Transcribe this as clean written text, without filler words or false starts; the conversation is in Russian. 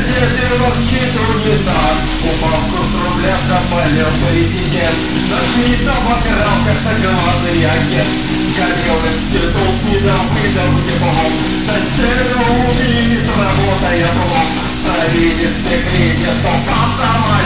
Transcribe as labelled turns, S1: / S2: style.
S1: газеты ворчит унитаз. Упал курс рубля, заболел президент. Нашли табакерал, косоглазый агент. Сгорел институт, не выдал диплом. Соседа убили, работая блок. Правительство кризис, он самолет.